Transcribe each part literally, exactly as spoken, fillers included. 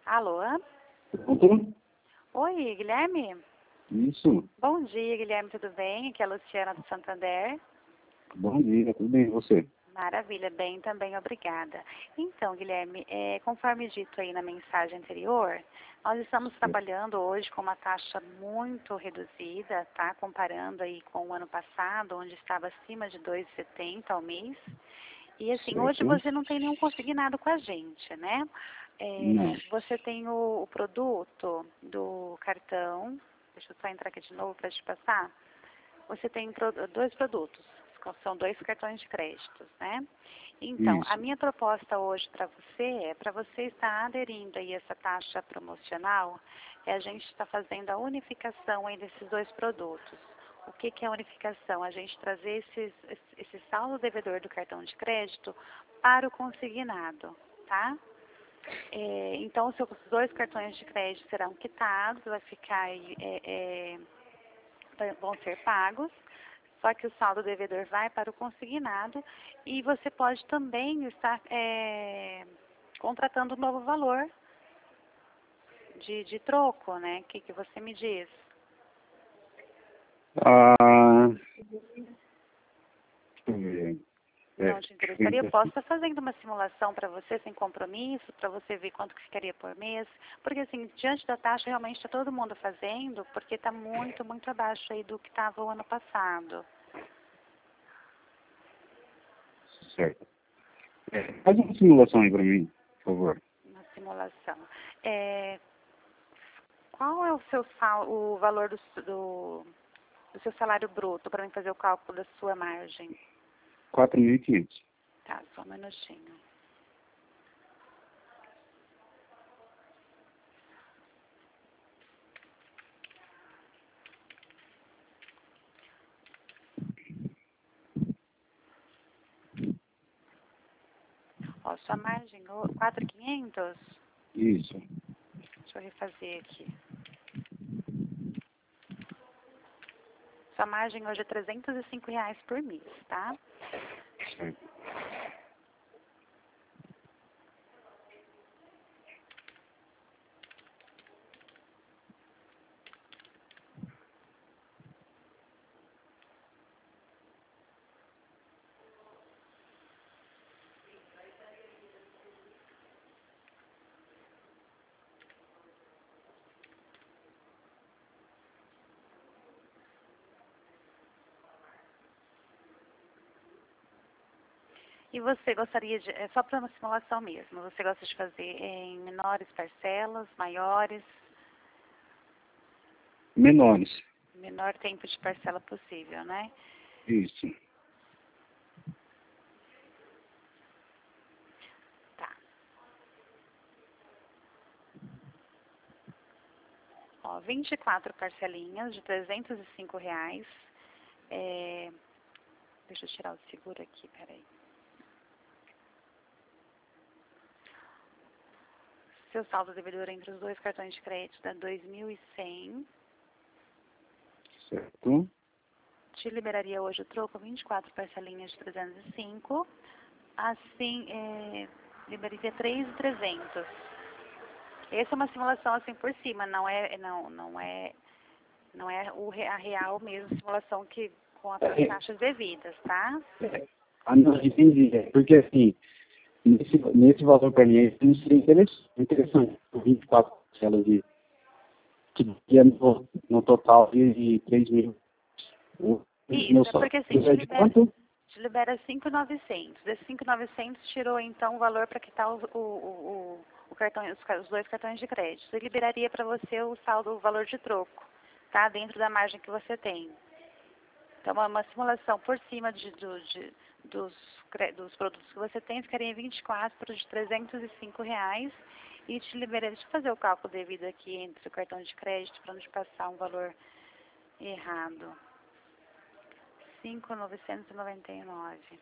Alô? Pronto? Oi, Guilherme? Isso. Bom dia, Guilherme, tudo bem? Aqui é a Luciana do Santander. Bom dia, tudo bem, e você? Maravilha, bem também, obrigada. Então, Guilherme, é, conforme dito aí na mensagem anterior, nós estamos trabalhando hoje com uma taxa muito reduzida, tá? Comparando aí com o ano passado, onde estava acima de dois reais e setenta centavos ao mês. E assim, Certo. hoje você não tem nenhum consignado com a gente, né? É, Não. você tem o, o produto do cartão, deixa eu só entrar aqui de novo para te passar. Você tem pro, dois produtos, são dois cartões de créditos, né? Então, Isso. a minha proposta hoje para você é, para você estar aderindo aí a essa taxa promocional, é a gente está fazendo a unificação aí desses dois produtos. O que, que é a unificação? A gente trazer esses, esse saldo devedor do cartão de crédito para o consignado, tá? É, então, os seus dois cartões de crédito serão quitados, vai ficar aí, é, é, vão ser pagos, só que o saldo devedor vai para o consignado e você pode também estar é, contratando um novo valor de, de troco, né? O que, que você me diz? Ah, deixa eu ver. Não É, te interessaria? Eu posso estar fazendo uma simulação para você sem compromisso, para você ver quanto que ficaria por mês. Porque assim, diante da taxa, realmente está todo mundo fazendo, porque está muito, muito abaixo aí do que estava o ano passado. certo. É, faz uma simulação aí pra mim, por favor. Uma simulação. É, qual é o seu sal, o valor do, do, do seu salário bruto para mim fazer o cálculo da sua margem? quatro mil e quinhentos. Tá, só um minutinho. Ó, sua margem, quatro mil e quinhentos? Isso. Deixa eu refazer aqui. Sua margem hoje é trezentos e cinco reais por mês, tá? Certo. E você gostaria de, é só para uma simulação mesmo, você gosta de fazer em menores parcelas, maiores, Menores. menor tempo de parcela possível, né? Isso. Tá. Ó, vinte e quatro parcelinhas de trezentos e cinco reais. É, deixa eu tirar o seguro aqui, peraí. Seu saldo devedor entre os dois cartões de crédito dá dois mil e cem. Certo. Te liberaria hoje o troco, vinte e quatro parcelinhas de trezentos e cinco. Assim, é, liberaria três mil e trezentos. Essa é uma simulação assim por cima, não é, não, não é, não é o, re- a real mesmo simulação que com as É, taxas devidas, tá? é, ah, não, entendi. É, porque assim, nesse, nesse valor para mim, não seria interessante. interessante. vinte e quatro parcelas de que ia no, no total de três mil. O meu Isso, é salário porque assim, te é de libera, quanto? te libera cinco mil e novecentos. Desses cinco mil e novecentos tirou então o valor para quitar o, o, o, o cartão, os, ca- os dois cartões de crédito. E liberaria para você o saldo, o valor de troco, tá? Dentro da margem que você tem. Então, uma, uma simulação por cima de, do, de, dos, cre- dos produtos que você tem, ficaria em vinte e quatro de trezentos e cinco reais e te liberaria, deixa eu fazer o cálculo devido aqui entre o cartão de crédito para não te passar um valor errado. cinco mil novecentos e noventa e nove.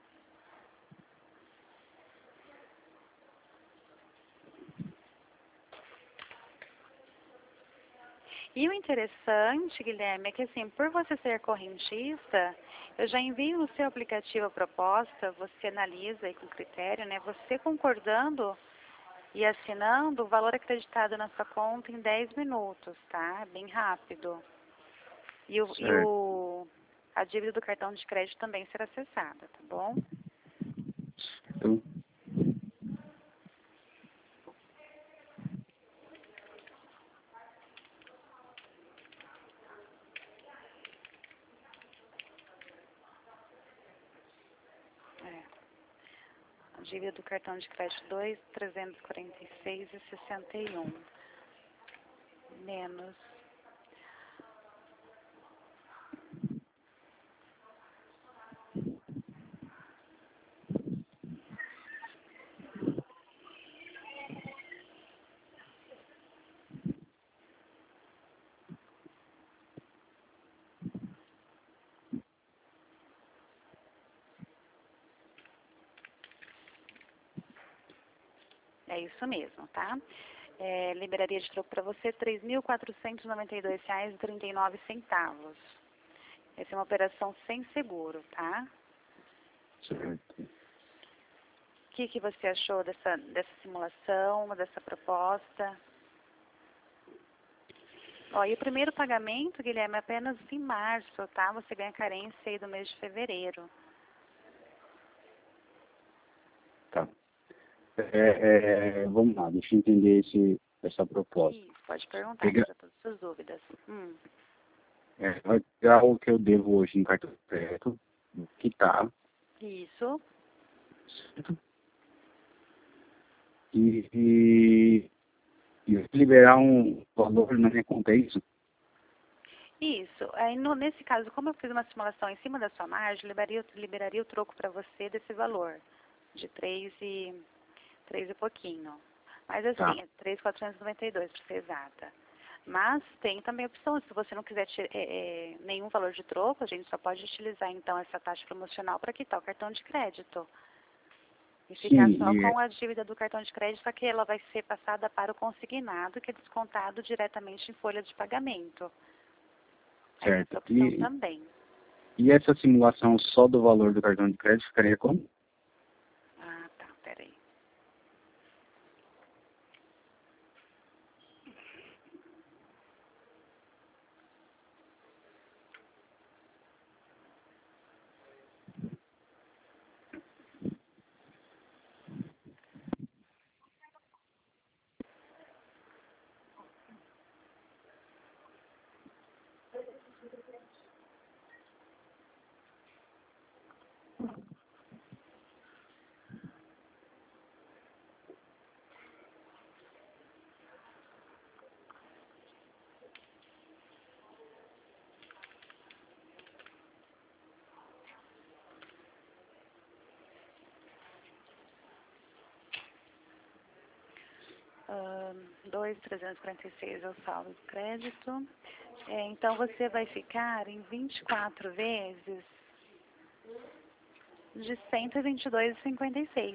E o interessante, Guilherme, é que assim, por você ser correntista, eu já envio no seu aplicativo a proposta, você analisa aí com critério, né? Você concordando, E assinando, o valor acreditado na sua conta em dez minutos, tá? Bem rápido. E, o, e o, a dívida do cartão de crédito também será acessada, tá bom? Eu... É. A dívida do cartão de crédito dois mil trezentos e quarenta e seis reais e sessenta e um. Menos. É isso mesmo, tá? É, liberaria de troco para você três mil quatrocentos e noventa e dois reais e trinta e nove centavos. Essa é uma operação sem seguro, tá? Certo. O que, que você achou dessa, dessa simulação, dessa proposta? Ó, e o primeiro pagamento, Guilherme, é apenas em março, tá? Você ganha carência aí do mês de fevereiro. Tá. É, é, vamos lá, deixa eu entender esse, essa proposta. Isso, pode perguntar, Pegar, já todas as suas dúvidas. Hum. é, vai pegar o que eu devo hoje em cartão de crédito, quitar, Isso. certo? E, e, e liberar um valor na minha conta, é isso? Isso. Aí, no, nesse caso, como eu fiz uma simulação em cima da sua margem, liberaria, liberaria o troco para você desse valor, de três e, três e pouquinho. Mas Tá. assim, é três mil quatrocentos e noventa e dois para ser exata. Mas tem também a opção, se você não quiser é, é, nenhum valor de troco, a gente só pode utilizar então essa taxa promocional para quitar o cartão de crédito. E ficar Sim, só e, com a dívida do cartão de crédito, só que ela vai ser passada para o consignado, que é descontado diretamente em folha de pagamento. Aí tem essa certo. opção E, também. e essa simulação só do valor do cartão de crédito ficaria como? Ah, tá, peraí. dois mil trezentos e quarenta e seis é o saldo do crédito. É, então, você vai ficar em vinte e quatro vezes de cento e vinte e dois reais e cinquenta e seis.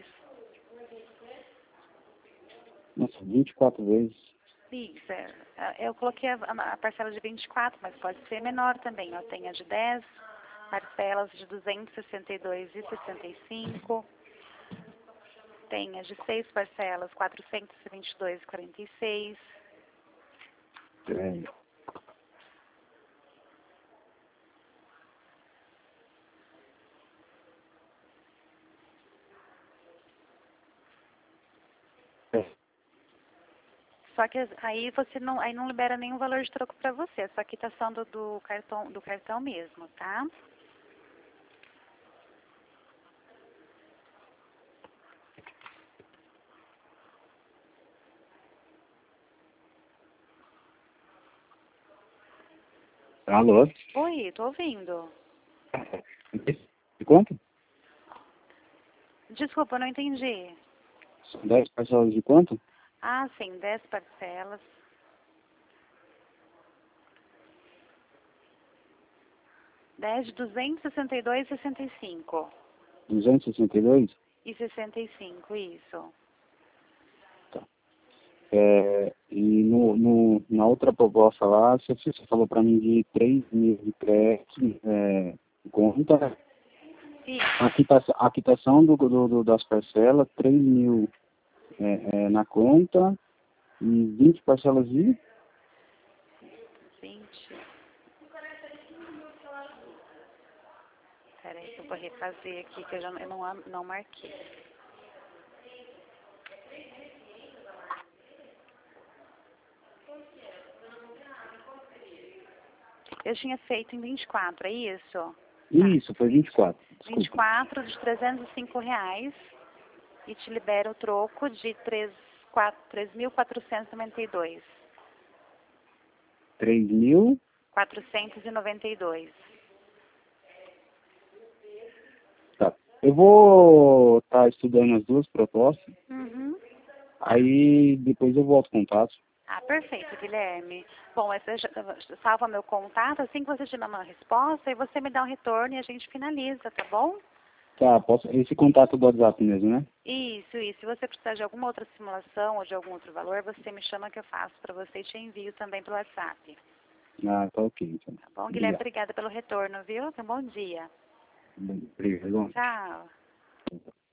Nossa, vinte e quatro vezes. Isso, é, eu coloquei a, a parcela de vinte e quatro, mas pode ser menor também. Ó, tem a de dez, parcelas de duzentos e sessenta e dois reais e sessenta e cinco. Tem a de seis parcelas, quatrocentos e vinte e dois reais e quarenta e seis. É. Só que aí você não, aí não libera nenhum valor de troco para você, é só a quitação do, do cartão, do cartão mesmo, tá? Alô? Oi, tô ouvindo. De quanto? Desculpa, eu não entendi. São dez parcelas de quanto? Ah, sim, dez parcelas. dez de duzentos e sessenta e dois reais e sessenta e cinco. duzentos e sessenta e dois? E sessenta e cinco, isso. Tá. É, e no, no, na outra proposta lá, você, você falou para mim de três mil de crédito, é, conta, Isso. a quitação, a quitação do, do, do, das parcelas, três mil é, é, na conta e vinte parcelas de... vinte. Peraí, que eu vou refazer aqui, que eu, já, eu não, não marquei. Eu tinha feito em vinte e quatro, é isso? Isso, foi vinte e quatro. Desculpa. vinte e quatro de trezentos e cinco reais e te libera o troco de três mil quatrocentos e noventa e dois. três mil? quatrocentos e noventa e dois. Tá. Eu vou estar tá estudando as duas propostas. Uhum. Aí depois eu volto com contato. Ah, perfeito, Guilherme. Bom, você já- salva meu contato, assim que você tiver uma resposta, e você me dá um retorno e a gente finaliza, tá bom? Tá, posso... esse contato do WhatsApp mesmo, né? Isso, isso. Se você precisar de alguma outra simulação ou de algum outro valor, você me chama que eu faço para você e te envio também pelo WhatsApp. Ah, tá ok, então. Tá bom, Guilherme? Obrigado. Obrigada pelo retorno, viu? Um bom dia. Obrigado. Tchau.